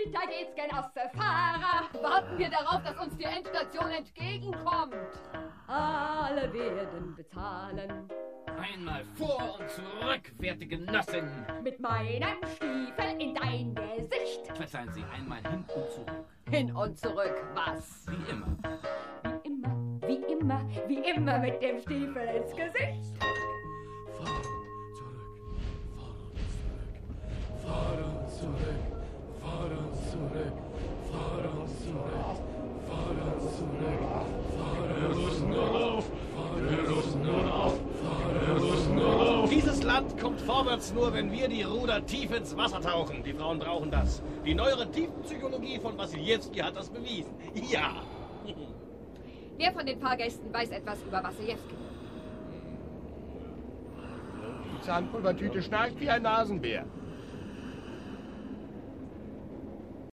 Weiter geht's, Genosse Fahrer. Warten wir darauf, dass uns die Endstation entgegenkommt. Alle werden bezahlen. Einmal vor und zurück, werte Genossin. Mit meinem Stiefel in dein Gesicht. Verzeihen Sie, einmal hin und zurück. Hin und zurück, was? Wie immer. Wie immer mit dem Stiefel ins Gesicht. Dieses Land kommt vorwärts nur, wenn wir die Ruder tief ins Wasser tauchen. Die Frauen brauchen das. Die neuere Tiefenpsychologie von Wassiljewski hat das bewiesen. Ja. Wer von den Fahrgästen weiß etwas über Wassiljewski? Die Zahnpulvertüte schnarcht wie ein Nasenbär.